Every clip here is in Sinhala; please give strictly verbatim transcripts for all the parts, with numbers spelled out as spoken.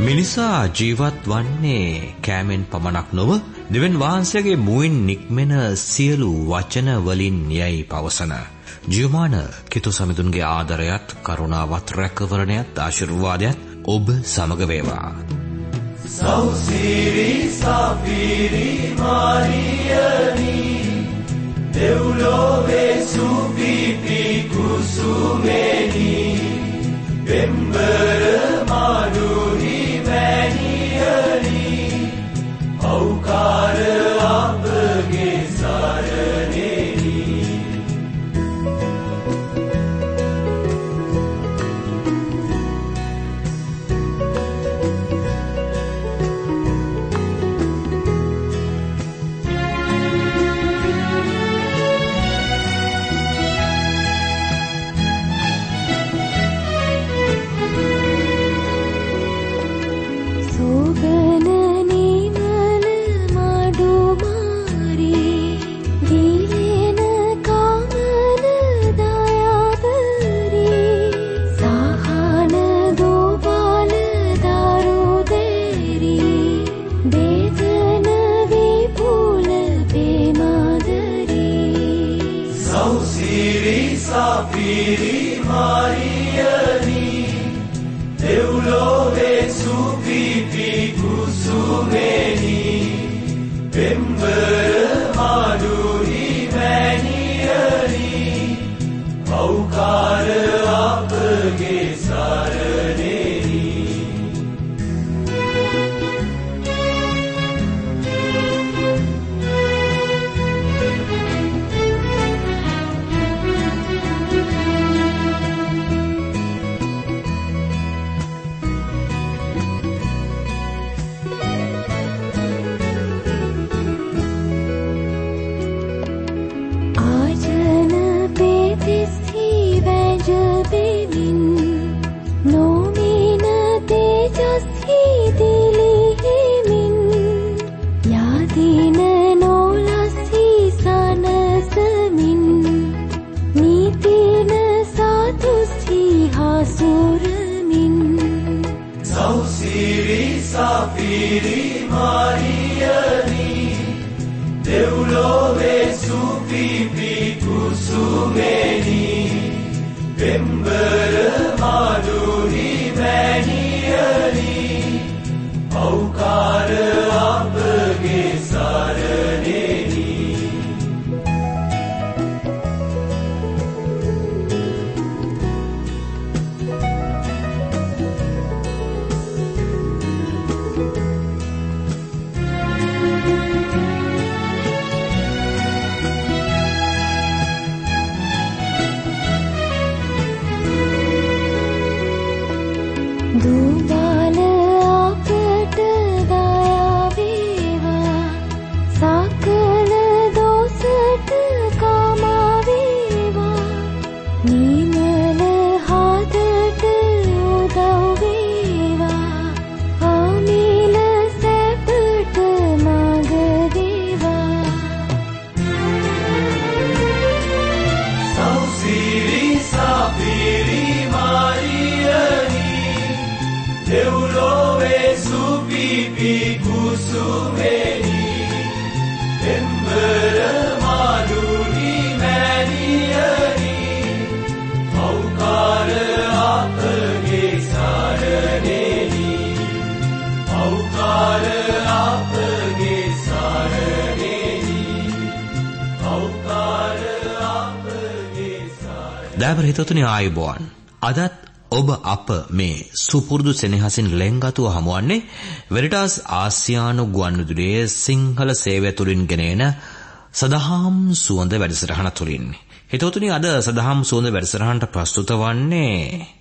මිනිසා ජීවත් වන්නේ කෑමෙන් පමණක් නොව දෙවියන් වහන්සේගේ මුවින් නික්මෙන සියලු වචන වලින් යයි පවසන ජීවමාන කිතු සමිඳුන්ගේ ආදරයත් කරුණාවත් රැකවරණයත් ආශිර්වාදයත් ඔබ සමග වේවා. සෞසිරි සපිරි මාරියනි දෙව්ලොවේ සුපිපි කුසුමෙනි පෙම්බර මානුහි මැණියනි ඖකාර අපගේ සරණෙනි. දයාබර හිතවතුනි ආයුබෝවන්. අදත් ඔබ අප මේ සුපුරුදු සෙනෙහසින් ලෙන්ගතුව හමුවන්නේ වෙරිටාස් ආසියානු ගුවන්විදුලියේ සිංහල සේවය තුලින් ගෙනෙන සදහම් සුවඳ වැඩසටහන තුලින්. හිතවතුනි අද සදහම් සුවඳ වැඩසටහනට ප්‍රස්තුත වන්නේ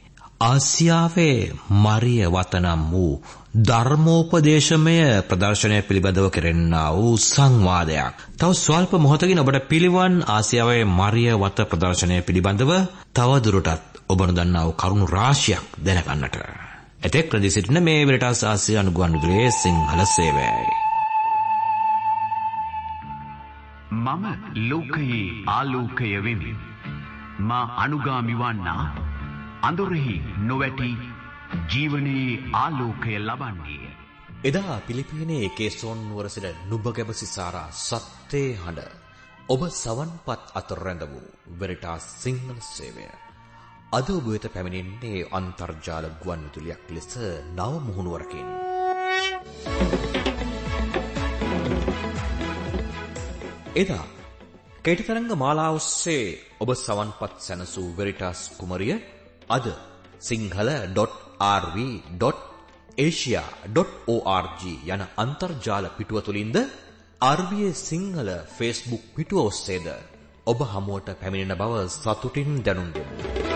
ආසියාවේ මරිය වතනම් වූ ධර්මෝපදේශමය ප්‍රදර්ශනය පිළිබඳව කෙරෙන්නා වූ සංවාදයක්. තව ස්වල්ප මොහොතකින් ඔබට පිළිවන් ආසියාවේ මරිය වත ප්‍රදර්ශනය පිළිබඳව තව දුරටත් ඔබ නොදන්නා වූ කරුණු රාශියක් දැනගන්නට. එතෙක් රැඳී සිටින මේ වෙරටස් ආසියානු ගුවන්විදුලියේ සිංහල සේවයයි. මම ලෝකයේ ආලෝකය වෙමි. මා අනුගාමි වන්නා අඳුරෙහි නොවැටි ජීවනයේ ආලෝකය ලබන්නේ. එදා පිලිපීනයේ කේසෝන් නුවර සිට නුඹගැබ සිසාරා සත්‍යේ හඬ ඔබ සවන්පත් අතර රැඳ වූ වෙරිටාස් සිංහල සේවය අද ඔබ වෙත පැමිණෙන්නේ අන්තර්ජාල ගුවන් විදුලියක් ලෙස නව මුහුණුවරකින්. එදා කේටතරංග මාලාව ඔස්සේ ඔබ සවන්පත් සැනසූ වෙරිටාස් කුමරිය අද Sinhala dot R V dot Asia dot O R G යන අන්තර්ජාල පිටුව තුලින්ද R V A Sinhala Facebook පිටුව ඔස්සේද ඔබ හමුවට පැමිණෙන බව සතුටින් දැනුම් දෙමු.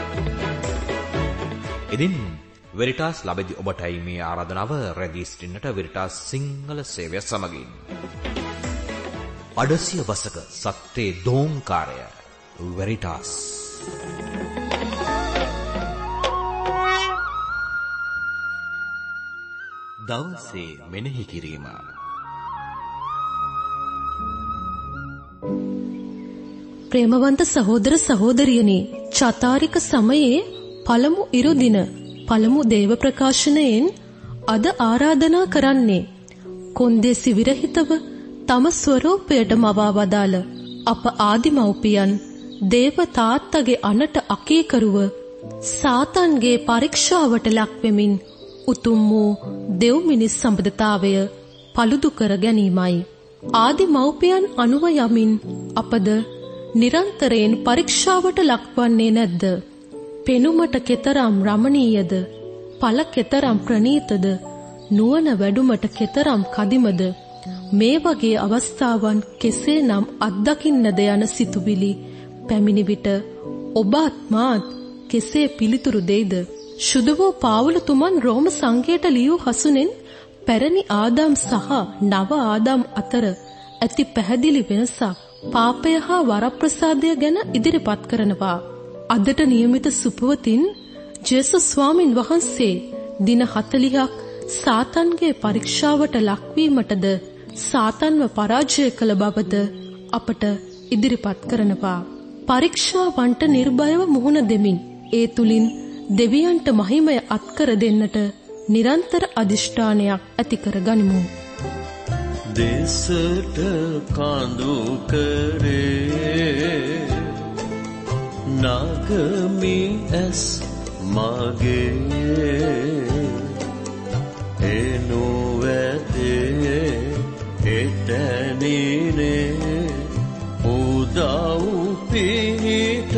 ඉතින් වෙරිටාස් ලැබෙදි ඔබටයි මේ ආරාධනාව රැඳී සිටින්නට වෙරිටාස් සිංහල සේවය සමගින්. අඩසිය වසක සත්‍යේ දෝංකාරය වෙරිටාස්. දවසේ මෙනෙහි කිරීම. ප්‍රේමවන්ත සහෝදර සහෝදරියනි, චතාරික සමයේ පළමු ඉරුදින පළමු දේව ප්‍රකාශනයෙන් අද ආරාධනා කරන්නේ කොන්දේසි විරහිතව තම ස්වරූපයට මවා වදාළ අප ආදිමව්පියන් දේව තාත්තගේ අනට අකීකරුව සාතන්ගේ පරීක්ෂාවට ලක්වෙමින් උතුම් වූ දෙව් මිනිස් සම්බන්ධතාවය පළුදු කර ගැනීමයි. ආදිමව්පියන් අනුව යමින් අපද නිරන්තරයෙන් පරීක්ෂාවට ලක්වන්නේ නැද්ද? පෙනුමට කෙතරම් රමණීයද, පල කෙතරම් ප්‍රණීතද, නුවණ වැඩුමට කෙතරම් කදිමද, මේ වගේ අවස්ථාවන් කෙසේනම් අත්දකින්නද යන සිතුවිලි පැමිණි විට ඔබත් මාත් කෙසේ පිළිතුරු දෙයිද? ශුද්ධ වූ පාවුලතුමන් රෝම සංඝයට ලියූ හසුනෙන් පැරණි ආදාම් සහ නව ආදාම් අතර ඇති පැහැදිලි වෙනසක් පාපය හා වරප්‍රසාදය ගැන ඉදිරිපත් කරනවා. අදට නියමිත සුපවතින් ජේසුස් ස්වාමින් වහන්සේ දින හතළිහක් සාතන්ගේ පරීක්ෂාවට ලක්වීමටද සාතන්ව පරාජය කළ බවද අපට ඉදිරිපත් කරනවා. පරීක්ෂාවන්ට නිර්භයව මුහුණ දෙමින් ඒ තුලින් දෙවියන්ට මහිමය අත්කර දෙන්නට නිරන්තර අදිෂ්ඨානයක් ඇති කර ගනිමු. දෙසට කඳු කරේ නගමි ඇස් මගේ එනු වැදේ එතැනිනේ උදව් පිහිට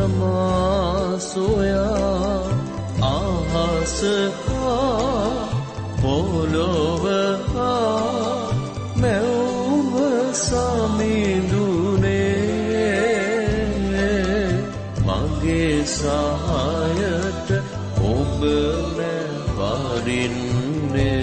මාසොයා අහස හා පොළොව හා මැව්ව සමිඳුනේ මගේ සහායට ඔබ මැවරින්නේ.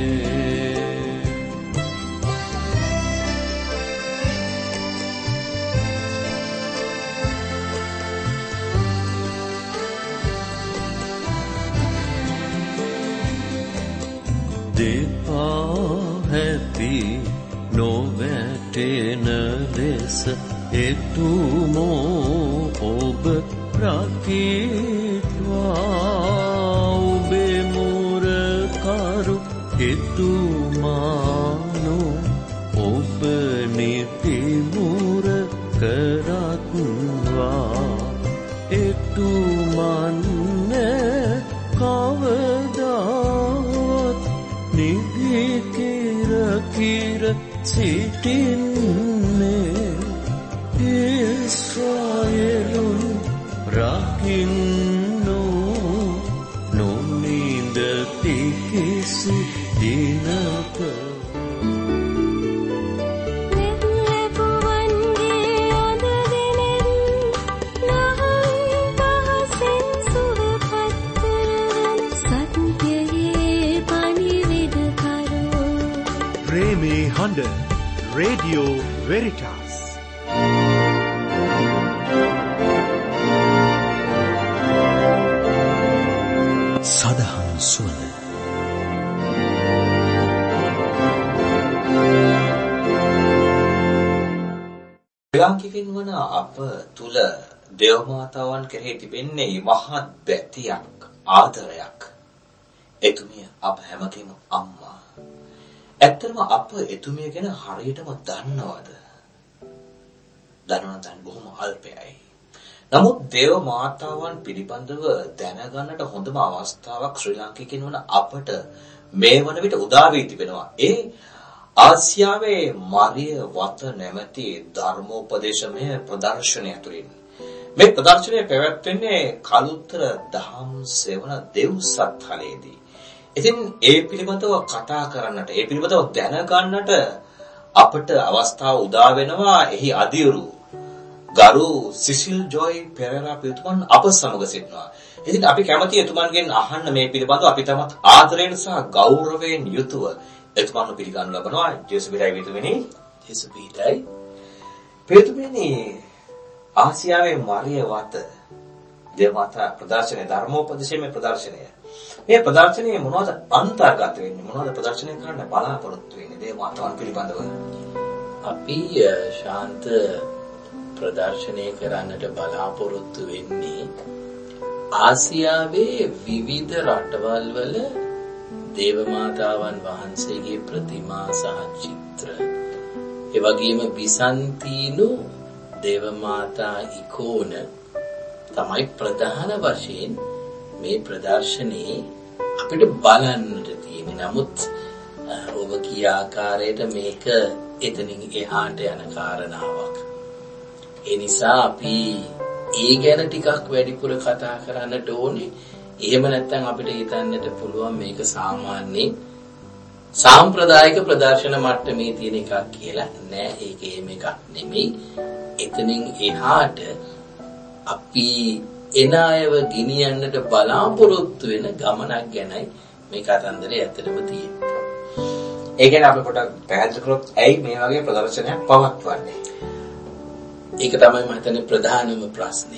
දෙපා හැපි නොවැටෙන ලෙස එතුමෝ ඔබ රකිත්වා ඔබේ මුරකරු එතුමානු ඔබ නිතිමුර කරත්වා එතුමන්න කවදාවත් නිදි කිර කිර සිටින්නේ ඉස්රායෙලුන් රකින්නෝ නොනිඳති කිසි දිනක. Handa Radio Veritas. සදහන් සුවඳ. ලාංකිකින් වන අප තුල දේව මාතාවන් කෙරෙහි තිබෙන්නේ මහත් බැතියක්, ආදරයක්. අප හැමකෙම අම්මා. ඇත්තටම අප එතුමිය ගැන හරියටම දන්නවද? දන්නවනම් දැන් බොහොම අල්පයයි. නමුත් දේව මාතාවන් පිළිබඳව දැනගන්නට හොඳම අවස්ථාවක් ශ්‍රී ලාංකිකයන් වන අපට මේ වන විට උදා වී තිබෙනවා. ඒ ආසියාවේ මරිය වත නැමැති ධර්මෝපදේශමය ප්‍රදර්ශනය තුළින්. මේ ප්‍රදර්ශනය පැවැත්වෙන්නේ කලුත්තර දහම් සෙවන දෙව්සත්හලේදී. ඉතින් ඒ පිළිබඳව කතා කරන්නට, ඒ පිළිබඳව දැනගන්නට අපට අවස්ථාව උදා වෙනවා. එහි අදියුරු ගරු සිසිල් ජොයි පෙරේරා පියතුමන් අප සමග සිටිනවා. ඉතින් අපි කැමති එතුමන්ගෙන් අහන්න මේ පිළිබඳව. අපි තමත් ආදරයෙන් සහ ගෞරවයෙන් යුතුව එතුමන්ව පිළිගනු ලබනවා. ජේසුබිටයි පියතුමනි. ජේසුබිටයි. පියතුමනි, ආසියාවේ මරිය වත දේවමාතා ප්‍රදර්ශනය, ධර්මෝපදේශමය ප්‍රදර්ශනය. මේ ප්‍රදර්ශනයේ මොනවද අන්තර්ගත වෙන්නේ? මොනවද ප්‍රදර්ශනය කරන්න බලාපොරොත්තු වෙන්නේ දේවමාතාවන් පිළිබඳව? අපි ශාන්ත ප්‍රදර්ශනය කරන්නට බලාපොරොත්තු වෙන්නේ ආසියාවේ විවිධ රටවල් වල දේවමාතාවන් වහන්සේගේ ප්‍රතිමා සහ චිත්‍ර, ඒ වගේම බිසන්තීනු දේවමාතා ඉකෝන තමයි ප්‍රධාන වශයෙන් මේ ප්‍රදර්ශනයේ අපිට බලන්නට තියෙන්නේ. නමුත් ඔබ කිය ආකාරයට මේක එතනින් එහාට යන කාරණාවක්. ඒ නිසා අපි ඒ ගැන ටිකක් වැඩිපුර කතා කරන්නට ඕනේ. එහෙම නැත්නම් අපිට හිතන්නට පුළුවන් මේක සාමාන්‍යයෙන් සාම්ප්‍රදායික ප්‍රදර්ශන මට්ටමේ තියෙන එකක් කියලා. නෑ, ඒක එහෙම එකක් නෙමෙයි. එතනින් එහාට අපි එන අයව ගෙනියන්නට බලාපොරොත්තු වෙන ගමනක් ගැනයි මේ කතන්දරේ ඇත්තටම තියෙන්නේ. ඒ කියන්නේ අපි පොඩ්ඩක් පැහැදිලි කරොත් ඇයි මේ වගේ ප්‍රදර්ශනයක් පවත්වන්නේ? ඒක තමයි මම හිතන්නේ ප්‍රධානම ප්‍රශ්නය.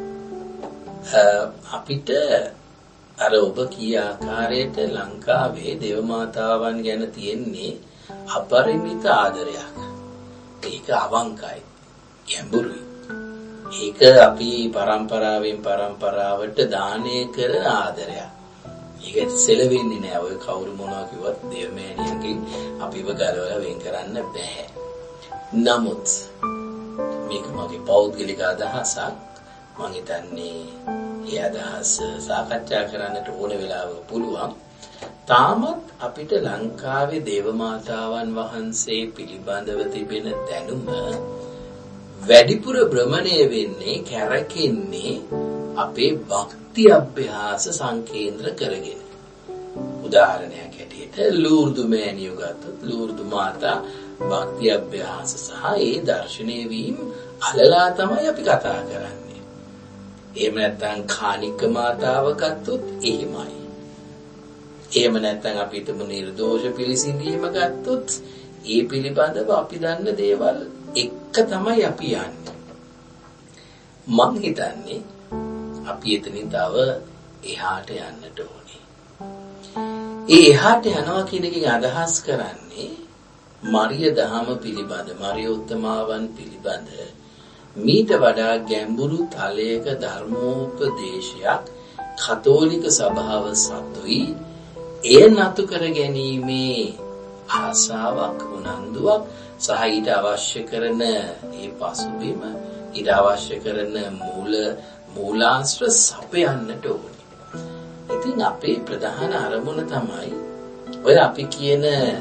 අපිට අර ඔබ කිය ආකාරයට ලංකාවේ දේවමාතාවන් ගැන තියෙන්නේ අපරිමිත ආදරයක්. ඒක අවංකයි, ගැඹුරුයි. ඒක අපි පරම්පරාවෙන් පරම්පරාවට දානය කරන ආදරයක්. ඒක සෙලවෙන්නේ නෑ. ඔය කවුරු මොනවා කිව්වත් දේවමෑණියන්ගෙන් අපිව ගලවලා වෙන් කරන්න බෑ. නමුත් මේක මගේ පෞද්ගලික අදහසක්. මම හිතන්නේ ඒ අදහස සාකච්ඡා කරන්නට ඕන වෙලාවක පුළුවන්. තාමත් අපිට ලංකාවේ දේවමාතාවන් වහන්සේ පිළිබඳව තිබෙන දැනුම වැඩිපුර භ්‍රමණය වෙන්නේ, කැරකෙන්නේ අපේ භක්ති අභ්‍යාස සංකේන්ද්‍ර කරගෙන. උදාහරණයක් හැටියට ලූර්දු මෑණියෝ ගත්තොත් ලූර්දු මාතා භක්ති අභ්‍යාස සහ ඒ දර්ශනය වීම අලලා තමයි අපි කතා කරන්නේ. එහෙම නැත්නම් කානික මාතාව ගත්තොත් එහෙමයි. එහෙම නැත්නම් අපි හිතමු නිර්දෝෂ පිළිසිඳීම ගත්තොත් ඒ පිළිබඳව අපි දන්න දේවල් එක තමයි අපි යන්නේ. මම හිතන්නේ අපි එතනින් තව එහාට යන්නට ඕනේ. ඒ එහාට යනවා කියන එකෙන් අදහස් කරන්නේ මරිය දහම පිළිබඳ, මරිය උත්තමාවන් පිළිබඳ මීට වඩා ගැඹුරු තලයක ධර්මෝපදේශයක් කතෝලික සභාව සතුයි. එය නතු කර ගැනීමේ ආසාවක්, උනන්දුවක් සහ ඊට අවශ්‍ය කරන ඒ පසුබිම, ඊට අවශ්‍ය කරන මූල මූලාශ්‍ර සපයන්නට ඕනේ. ඉතින් අපේ ප්‍රධාන අරමුණ තමයි ඔය අපි කියන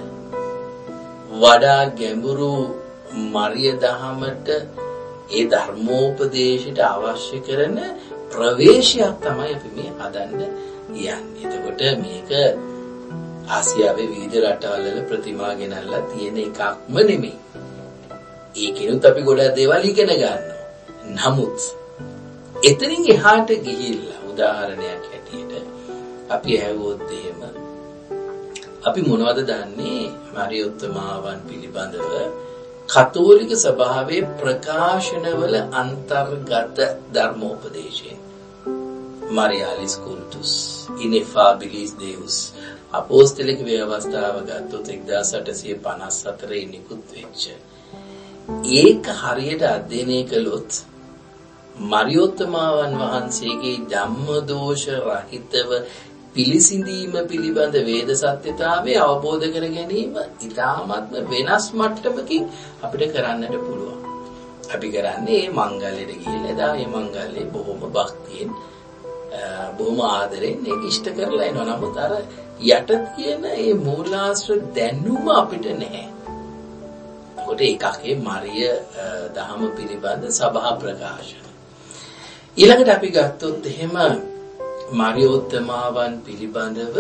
වඩා ගැඹුරු මරිය දහමට, ඒ ධර්මෝපදේශයට අවශ්‍ය කරන ප්‍රවේශයක් තමයි අපි මේ හදන්න යන්නේ. එතකොට මේක ආසියාවේ විවිධ රටවල් වල ප්‍රතිමා ගෙනල්ලා තියෙන එකක්ම නෙමෙයි. ඒකෙනුත් අපි ගොඩක් දේවල් ඉගෙන ගන්නවා. නමුත් එතනින් එහාට ගිහිල්ලා උදාහරණයක් හැටියට අපි ඇහුවොත් එහෙම අපි මොනවද දන්නේ මරිය උත්තමාවන් පිළිබඳව කතෝලික සභාවේ ප්‍රකාශනවල අන්තර්ගත ධර්මෝපදේශය. Marialis cultus, ineffabilis Deus. අපෝස්තලික ව්‍යවස්ථාව ගත්තොත් එක්දාස් අටසිය පනස් හතරේ නිකුත් වෙච්ච. ඒක හරියට අධ්‍යයනය කළොත් මරියෝත්තමාවන් වහන්සේගේ ධම්මදෝෂ රහිතව පිළිසිඳීම පිළිබඳ වේද සත්‍යතාවය අවබෝධ කර ගැනීම ඉතාමත්ම වෙනස් මට්ටමකින් අපිට කරන්නට පුළුවන්. අපි කරන්නේ මේ මංගල්‍යයට ගිහිල්ලා එදා මේ මංගල්‍යේ බොහොම භක්තියෙන් බොහොම ආදරෙන් ඒක ඉෂ්ට කරලා එනවා. නමුත් අර යට තියෙන මේ මූලාශ්‍ර දැනුම අපිට නැහැ. ඒකට ඒකකේ මරිය දහම පිළිබඳ සභා ප්‍රකාශන. ඊළඟට අපි ගත්තොත් එහෙම මරියෝත්තමාවන් පිළිබඳව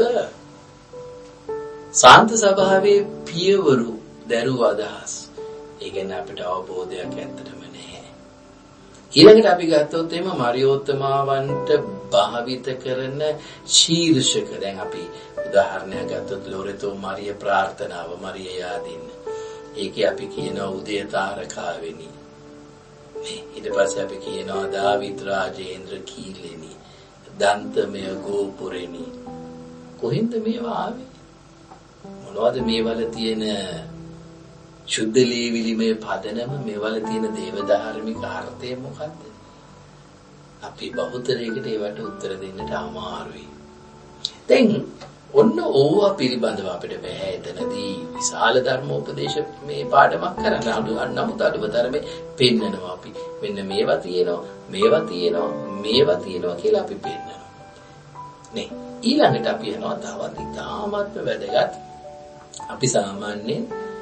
සාන්ත සභාවේ පියවරු දරුව අදහස්. ඒ කියන්නේ අපිට අවබෝධයක් ඇත්තටම නැහැ. ඊළඟට අපි ගත්තොත් එහෙම මරියෝත්තමාවන්ට භාවිත කරන ශීර්ෂක දැන් අපි උදාහරණයක් ගත්තොත් ලෝරෙතෝ මරිය ප්‍රාර්ථනාව මරිය යාදින්න. ඒකේ අපි කියනවා උදේ තාරකාවෙනි. ඊට පස්සේ අපි කියනවා දාවිත් රාජේන්ද්‍ර කීලෙනි. දන්තමය ගෝපුරෙනි. කොහෙන්ද මේවා ආවේ? මොනවද මේවල තියෙන ශුද්ධ ලීවිලිමේ පදනම? මේවල තියෙන දේව ධාර්මික අර්ථය මොකද්ද? අපි බහුතරයකට ඒවට උත්තර දෙන්නට අමාරුයි. දැන් ඔන්න ඕවා පිළිබඳව අපිට බෑ එතනදී විශාල ධර්මෝපදේශ මේ පාඩමක් කරන්න අඩු නමුත් අඩුවතරමේ පෙන්නනවා අපි. මෙන්න මේවා තියෙනවා, මේවා තියෙනවා, මේවා තියෙනවා කියලා අපි පෙන්නනවා. නේ ඊළඟට අපි යනවා තවත් ඉතාමත්ම වැදගත්. අපි සාමාන්‍යයෙන්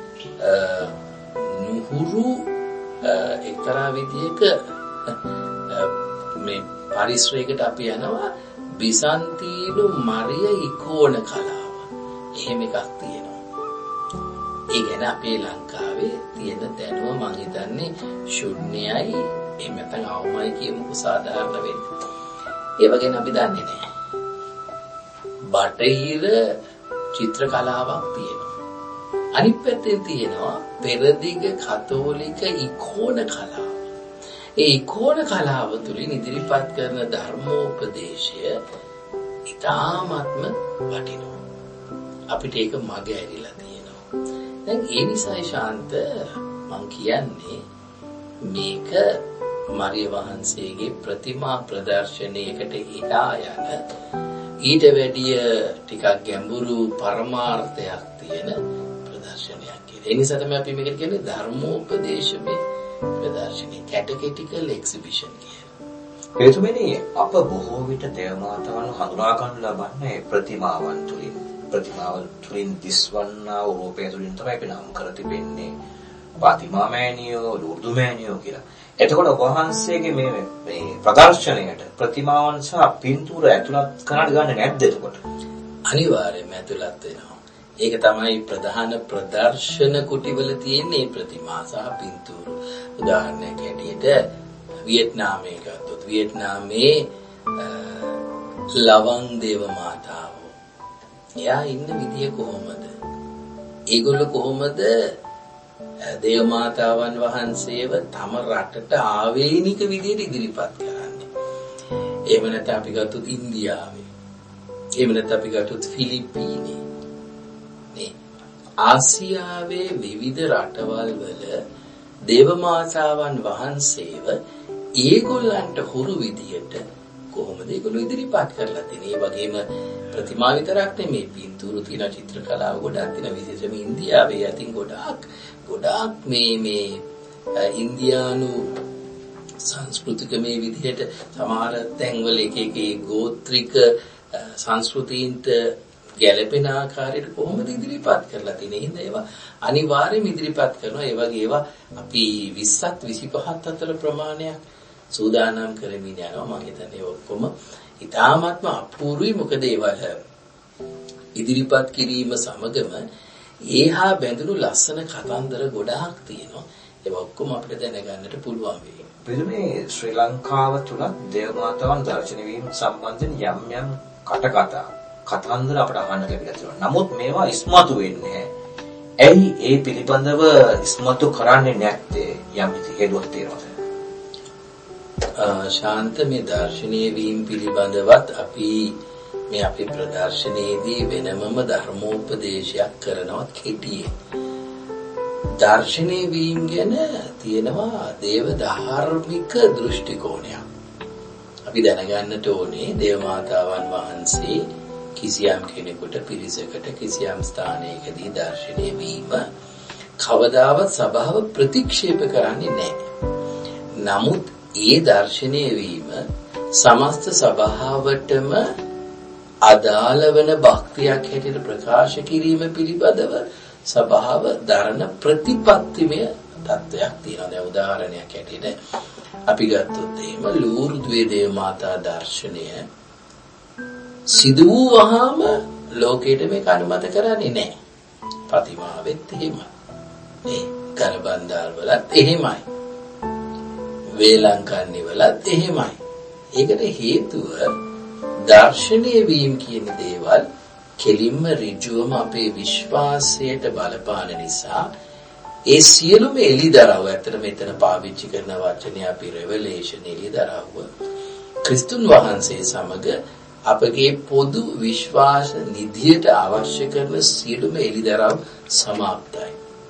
නුහුරු එක්තරා විදියක මේ පරිශ්‍රයකට අපි යනවා බිසන්තීනු මරිය ඉකෝන කලාව. එහෙම එකක් තියෙනවා. ඒ කියන්නේ අපේ ලංකාවේ තියෙන දැනුම මම හිතන්නේ ශුන්‍යයි එහෙම නැත්නම් අවමයි කියමුකෝ සාධාරණ වෙන්නේ. ඒ වගේ අපි දන්නේ නැහැ. බටහිර චිත්‍ර කලාවක් තියෙනවා. අනිත් පැත්තේ තියෙනවා පෙරදිග කතෝලික ඉකෝන කලාව. ඒ ඉකෝන කලාව තුළින් ඉදිරිපත් කරන ධර්මෝපදේශය ඉතාමත්ම වටිනවා. අපිට ඒක මග ඇරිලා තියෙනවා. දැන් ඒ නිසා ශාන්ත මම කියන්නේ මේක මරිය වහන්සේගේ ප්‍රතිමා ප්‍රදර්ශනයකට එහා යන ඊට වැඩිය ටිකක් ගැඹුරු පරමාර්ථයක් තියෙන ප්‍රදර්ශනයක් කියලා. ඒ නිසා තමයි අපි මේකට කියන්නේ ධර්මෝපදේශමය ප්‍රදර්ශනය, කැටගටිකල් එක්සිබිෂන් කියලා. හේතුවෙනි අප බොහෝ විට දේවමාතාවන් හඳුනා ගන්න ලබන්නේ ප්‍රතිමාවන් තුලින්. ප්‍රතිමාවල් තුලින් දිස්වන්නා වූ රූපය තුලින් තමයි අපි නම් කර තිබෙන්නේ. පාතිමා මෑණියෝ, ලුර්දු මෑණියෝ කියලා. එතකොට වහන්සේගේ මේ මේ ප්‍රදර්ශනයට ප්‍රතිමාවන් සහ පින්තූර ඇතුළත් කරන්න ගන්නේ නැද්ද එතකොට? අනිවාර්යයෙන්ම ඇතුළත් වෙනවා. ඒක තමයි ප්‍රධාන ප්‍රදර්ශන කුටිවල තියෙන මේ ප්‍රතිමා සහ පින්තූර. උදාහරණයක් ඇටියට වියට්නාමයේ ගත්තොත් වියට්නාමේ ලවං දේව මාතාව. එයා ඉන්න විදිය කොහොමද? ඒගොල්ලෝ කොහොමද දේව මාතාවන් වහන්සේව තම රටට ආවේනික විදියට ඉදිරිපත් කරන්නේ? එහෙම නැත්නම් අපි ගත්තොත් ඉන්දියාවේ. එහෙම නැත්නම් අපි ගත්තොත් ෆිලිප්පීනයේ. නේ ආසියාවේ විවිධ රටවල් වල දේව මාතාවන් වහන්සේව ඒගොල්ලන්ට හුරු විදියට කොහොමද ඒගොල්ලෝ ඉදිරිපත් කරලා තියෙන්නේ? ඒ වගේම ප්‍රතිමා විතරක් නෙමෙයි පින්තූරු තියෙන චිත්‍ර කලාව ගොඩක් තියෙන විශේෂයෙන්ම ඉන්දියාවේ යටින් ගොඩක් ගොඩක් මේ මේ ඉන්දියානු සංස්කෘතික මේ විදිහට සමහර තැන්වල එක එක ගෝත්‍රික සංස්කෘතීන්ට ගැළපෙන ආකාරයට කොහොමද ඉදිරිපත් කරලා තියෙන්නේ? හින්දා ඒවා අනිවාර්යයෙන්ම ඉදිරිපත් කරනවා. ඒ වගේ ඒවා අපි විස්සත් විසිපහත් අතර ප්‍රමාණයක් සූදානම් කරමින් යනවා. මම හිතන්නේ ඔක්කොම ඉතාමත්ම අපූර්වයි. මොකද ඒවල ඉදිරිපත් කිරීම සමගම ඒහා බැඳුණු ලස්සන කතන්දර ගොඩාක් තියෙනවා. ඒක ඔක්කොම අපිට දැනගන්නට පුළුවන් වෙයි. මේ ශ්‍රී ලංකාව තුල දේවමාතාවන් දර්ශන වීම සම්බන්ධයෙන් යම් යම් කටකතා කතන්දර අපට අහන්න ලැබිලා තියෙනවා. නමුත් මේවා ඉස්මතු වෙන්නේ නැහැ. ඇයි ඒ පිළිබඳව ඉස්මතු කරන්නේ නැත්තේ? යම් හේතුවක් තියෙනවද? ශාන්ත මේ දර්ශනීය වීම පිළිබඳවත් අපි මේ අපේ ප්‍රදර්ශනයේදී වෙනමම ධර්මෝපදේශයක් කරනවා කෙටියෙන්. දර්ශනීය වීම ගැන තියෙනවා දේව ධාර්මික දෘෂ්ටි කෝණයක්. අපි දැනගන්නට ඕනේ දේව මාතාවන් වහන්සේ කිසියම් කෙනෙකුට පිරිසකට කිසියම් ස්ථානයකදී දර්ශනය වීම කවදාවත් සබාව ප්‍රතික්ෂේප කරන්නේ නැහැ. නමුත් ඒ දර්ශනය වීම සමස්ත සභාවටම අදාළ වන භක්තියක් හැටියට ප්‍රකාශ කිරීම පිළිබඳව සභාව දරන ප්‍රතිපත්තිමය තත්ත්වයක් තියෙනවා. දැන් උදාහරණයක් හැටියට අපි ගත්තොත් එහෙම ලූර්දුවේ දේව මාතා දර්ශනය සිදු වුවහම ලෝකෙට මේක අනුමත කරන්නේ නැහැ. ප්‍රතිමාවෙත් එහෙමයි. ඒ කරබන්දාල් වලත් එහෙමයි. වේලංකන්නේ වලත් එහෙමයි. ඒකට හේතුව දර්ශනීය වීම කියන දේවල් කෙලින්ම ඍජුවම අපේ විශ්වාසයට බලපාන නිසා ඒ සියලුම එළිදරව් ඇත්තට මෙතන පාවිච්චි කරන වචනේ අපි රෙවලේෂන් එළිදරව් ක්‍රිස්තුන් වහන්සේ සමග අපගේ පොදු විශ්වාස නිධියට අවශ්‍ය කරන සියලුම එළිදරව් සමාප්තයි.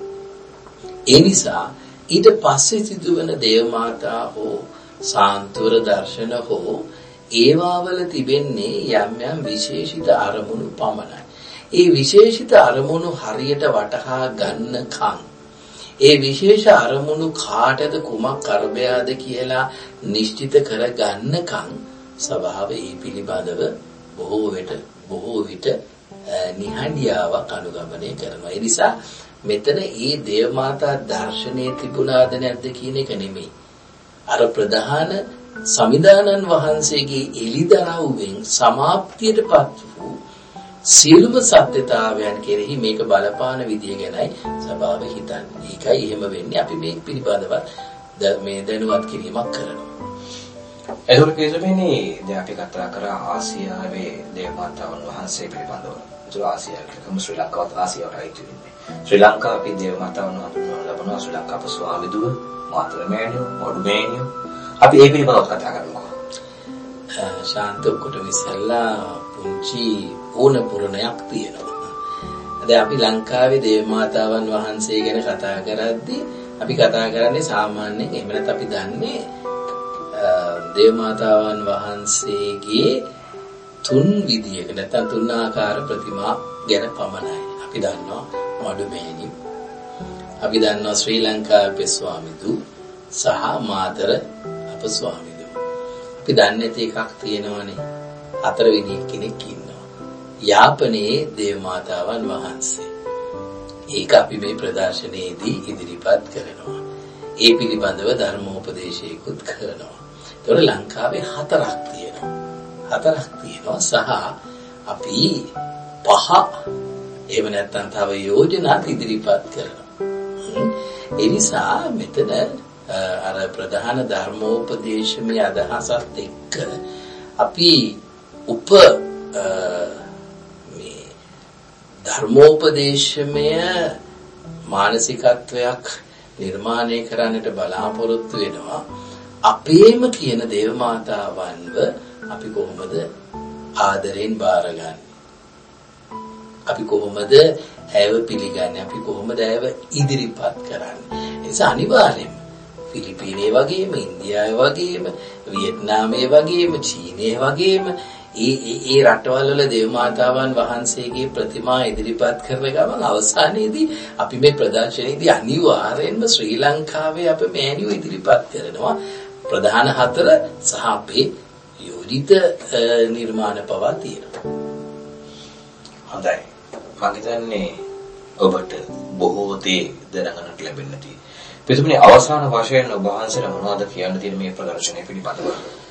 ඒ නිසා ඊට පස්සේ සිදුවන දේව මාතා හෝ සාන්තුර දර්ශන හෝ ඒවාවල තිබෙන්නේ යම් යම් විශේෂිත අරමුණු පමණයි. ඒ විශේෂිත අරමුණු හරියට වටහා ගන්නකම් ඒ විශේෂ අරමුණු කාටද කුමක් කරබයාද කියලා නිශ්චිත කර ගන්නකම් සභාව ඒ පිළිබඳව බොහෝ විට බොහෝ විට නිහඬියාවක් අනුගමනය කරනවා. ඒ නිසා මෙතන ඒ දේව මාතා දර්ශනයේ තිබුණාද නැද්ද කියන එක නෙමෙයි. අර ප්‍රධාන සමිදානන් වහන්සේගේ එළිදරව්වෙන් සමාප්තියටපත් වූ සියලුම සත්‍යතාවයන් කෙරෙහි මේක බලපාන විදිය ගැනයි සභාව හිතන්නේ. ඒකයි එහෙම වෙන්නේ. අපි මේක පිළිබඳව මේ දැනුවත් කිරීමක් කරනවා. එතකොට කිසිමනේ දැන් අපි කතා කරා ආසියාවේ දේව මාතාවන් වහන්සේ පිළිබඳව. ඒක ආසියාවේ ශ්‍රී ලංකාවත් ආසියාවට අයිති වෙන්නේ. ශ්‍රී ලංකාවේ දේව මාතාවන් හඳුන්වන ලබන ශ්‍රී ලංකාව ස්වාමිදුව මාතර මෑණියෝ මොඩු මෑණියෝ අපි ඒ පිළිබඳව කතා කරමු. ශාන්ත ඔක්කොටම ඉස්සෙල්ලා පුංචි ඕන පුරණයක් තියෙනවා. දැන් අපි ලංකාවේ දේව මාතාවන් වහන්සේ ගැන කතා කරද්දී අපි කතා කරන්නේ සාමාන්‍යයෙන් එහෙම නැත්නම් අපි දන්නේ දේව මාතාවන් වහන්සේගේ තුන් විදියක නැත්නම් තුන් ආකාර ප්‍රතිමා ගැන පමණයි. අපි දන්නවා මොඩු මෑණියෝ. අපි දන්නවා ශ්‍රී ලංකාවේ ස්වාමිදු සහ මාතර අප ස්වාමිදු. අපි දන්නේ එකක් තියෙනවනේ. හතරවෙනි කෙනෙක් ඉන්නවා. යාපනයේ දේව මාතාවන් වහන්සේ. ඒක අපි මේ ප්‍රදර්ශනයේදී ඉදිරිපත් කරනවා. ඒ පිළිබඳව ධර්මෝපදේශයකුත් කරනවා. ඒතකොට ලංකාවේ හතරක් තියෙනවා. හතරක් තියෙනවා සහ අපි පහ එහෙම නැත්නම් තව යෝජනා ඉදිරිපත් කරනවා. ඒ නිසා මෙතන අර ප්‍රධාන ධර්මෝපදේශමය අදහසත් එක්ක අපි උප මේ ධර්මෝපදේශමය මානසිකත්වයක් නිර්මාණය කරන්නට බලාපොරොත්තු වෙනවා. අපේම කියන දේව මාතාවන්ව අපි කොහොමද ආදරෙන් බාරගන්නේ? අපි කොහොමද ඇයව පිළිගන්නේ? අපි කොහොමද ඇයව ඉදිරිපත් කරන්නේ? ඒ නිසා අනිවාර්යයෙන්ම ෆිලිපීනයේ වගේම ඉන්දියාවේ වගේම වියට්නාමයේ වගේම චීනයේ වගේම ඒ ඒ රටවල් වල දේව මාතාවන් වහන්සේගේ ප්‍රතිමා ඉදිරිපත් කරන ගමන් අවසානයේදී අපි මේ ප්‍රදර්ශනයේදී අනිවාර්යයෙන්ම ශ්‍රී ලංකාවේ අපේ මෑණියෝ ඉදිරිපත් කරනවා. ප්‍රධාන හතර සහ අපේ යෝජිත නිර්මාණ පවා තියෙනවා. හොඳයි. මම හිතන්නේ ඔබට බොහෝ දේ දැනගන්නට ලැබෙන්නට. පිටුමනේ අවසාන වශයෙන් ඔබ වහන්සේලා මොනවද කියන්න තියෙන මේ ප්‍රදර්ශනය පිළිබඳව?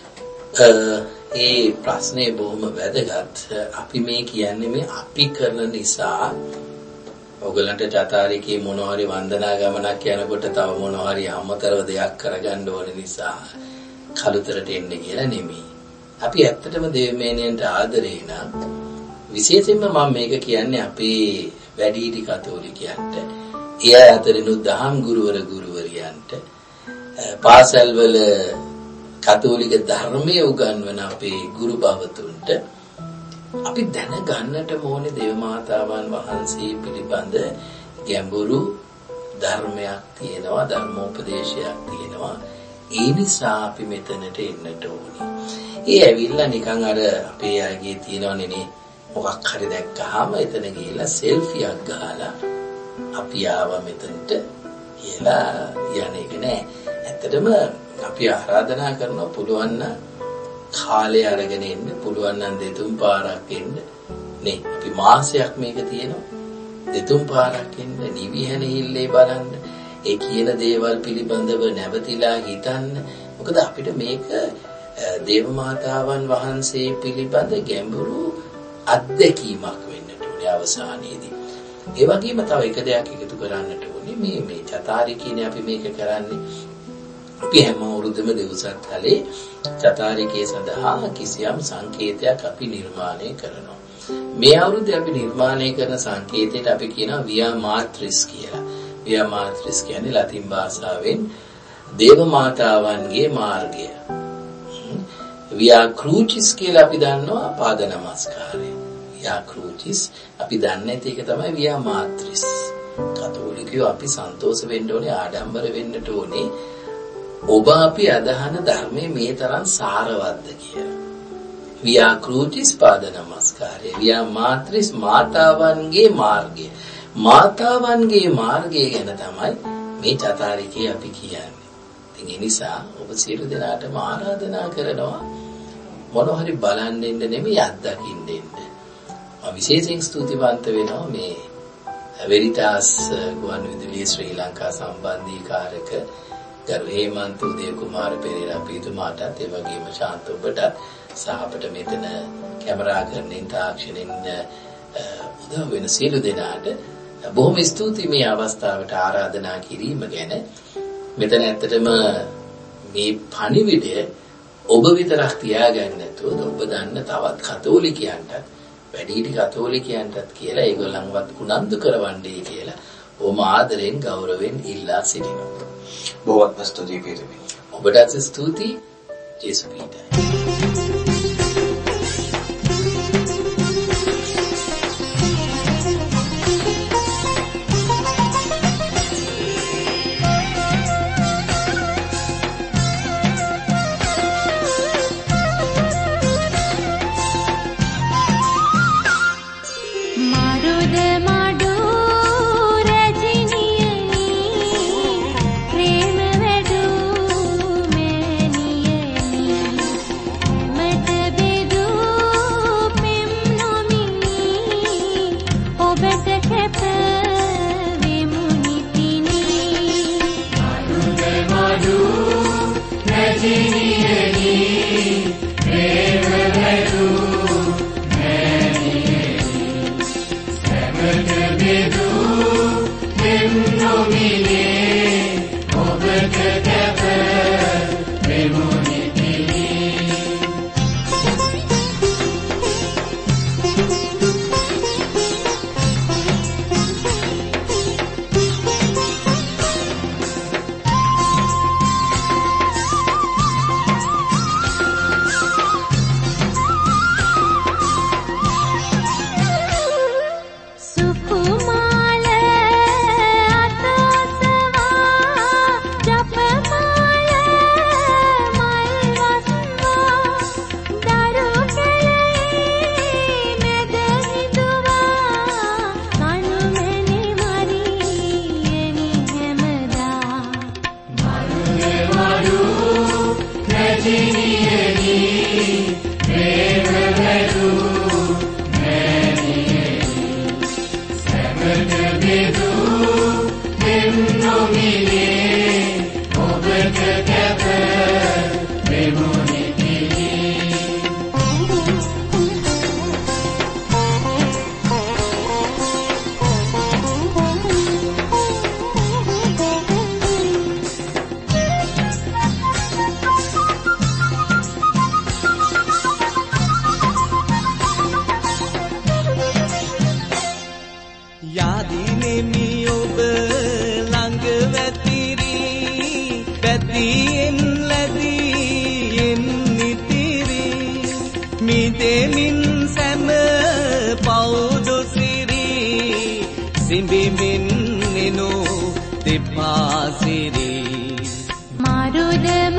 ඒ ප්‍රශ්නේ බොහොම වැදගත්. අපි මේ කියන්නේ මේ අපි කරන නිසා ඔයගලන්ට චාතාරිකේ මොනවාරි වන්දනා ගමනක් යනකොට තව මොනවාරි අමතරව දෙයක් කරගන්න ඕන නිසා කලුතරට එන්න කියලා නෙමෙයි. අපි ඇත්තටම දේවමෑණියන්ට ආදරේ නම් විශේෂයෙන්ම මම මේක කියන්නේ අපේ වැඩිහිටි කතෝලිකයන්ට, ඒ අතරිනුත් දහම් ගුරුවර ගුරුවරියන්ට, පාසල්වල කතෝලික ධර්මයේ උගන්වන අපේ ගුරු භවතුන්ට අපි දැනගන්නට ඕනේ දේව මාතාවන් වහන්සේ පිළිබඳ ගැඹුරු ධර්මයක් තියෙනවා, ධර්මෝපදේශයක් තියෙනවා. ඒ නිසා අපි මෙතනට එන්නට ඕනේ. ඒ ඇවිල්ලා නිකන් අර අපේ අයගේ තියෙනවනේ නේ මොකක් හරි දැක්කහම එතන ගිහලා සෙල්ෆියක් ගහලා අපි ආවා මෙතනට කියලා යන්නේ ඒක නෑ. ඇත්තටම අපි ආරාධනා කරනවා පුළුවන් නම් කාලය අරගෙන එන්න, පුළුවන් නම් දෙතුන් පාරක් එන්න. නේ අපි මාසයක් මේක තියෙනවා. දෙතුන් පාරක් එන්න, නිවිහැනෙහිල්ලේ බලන්න. ඒ කියන දේවල් පිළිබඳව නැවතිලා හිතන්න. මොකද අපිට මේක දේව මාතාවන් වහන්සේ පිළිබඳ ගැඹුරු අත්දැකීමක් වෙන්නට ඕනේ අවසානයේදී. ඒ වගේම තව එක දෙයක් එකතු කරන්නට ඕනේ. මේ මේ චතාරිකීනේ අපි මේක කරන්නේ. අපි හැම අවුරුද්දම දවසක් චතාරිකයේ සඳහා කිසියම් සංකේතයක් අපි නිර්මාණය කරනවා. මේ අවුරුද්දේ අපි නිර්මාණය කරන සංකේතයට අපි කියනවා වියා මාත්‍රිස් කියලා. වියා මාත්‍රිස් කියන්නේ ලතින් භාෂාවෙන් දේව මාතාවන්ගේ මාර්ගය. වියා ක්‍රූචිස් කියලා අපි දන්නවා පාද නමස්කාරය. වියා ක්‍රූචිස් අපි දන්නේ ඒක තමයි වියා මාත්‍රිස්. කතෝලිකයෝ අපි සන්තෝෂ වෙන්න ඕනේ, ආඩම්බර වෙන්නට ඕනේ. ඔබ අපි අදහන ධර්මයේ මේ තරම් සාරවත්ද කියලා. වියා ක්‍රූචිස් පාද නමස්කාරය. වියා මාත්‍රිස් මාතාවන්ගේ මාර්ගය. මාතාවන්ගේ මාර්ගය ගැන තමයි මේ චතාරිකේ අපි කියන්නේ. ඉතින් ඒ නිසා ඔබ සියලු දෙනාටම ආරාධනා කරනවා මොනවා හරි බලන්න ඉන්න නෙමෙයි අත්දකින්න ඉන්න. මම විශේෂයෙන් ස්තුතිවන්ත වෙනවා මේ වෙරිටාස් ගුවන්විදුලියේ ශ්‍රී ලංකා සම්බන්ධීකාරක ගරු හේමන්ත උදය කුමාර පෙරේරා පිටුමාටත් ඒ වගේම ශාන්ත ඔබට සහ අපිට මෙතන කැමරා කරමින් තාක්ෂණින් උදව් වෙන සියලු දෙනාට බොහොම ස්තුතියි මේ අවස්ථාවට ආරාධනා කිරීම ගැන. මෙතන ඇත්තටම මේ පණිවිඩය ඔබ විතරක් තියාගන්න නැතුව ඔබ දන්න තවත් කතෝලිකයන්ටත් වැඩිහිටි කතෝලිකයන්ටත් කියලා ඒගොල්ලන්වත් උනන්දු කරවන්නේ කියලා ඕම ආදරෙන් ගෞරවයෙන් ඉල්ලා සිටිනවා. බොහොම ස්තුතියි පිටුමි. ඔබටත් ස්තුතියි. ජේසු පීඨයි. සිඹිමින් නිනු දෙපාසිරි මාරුද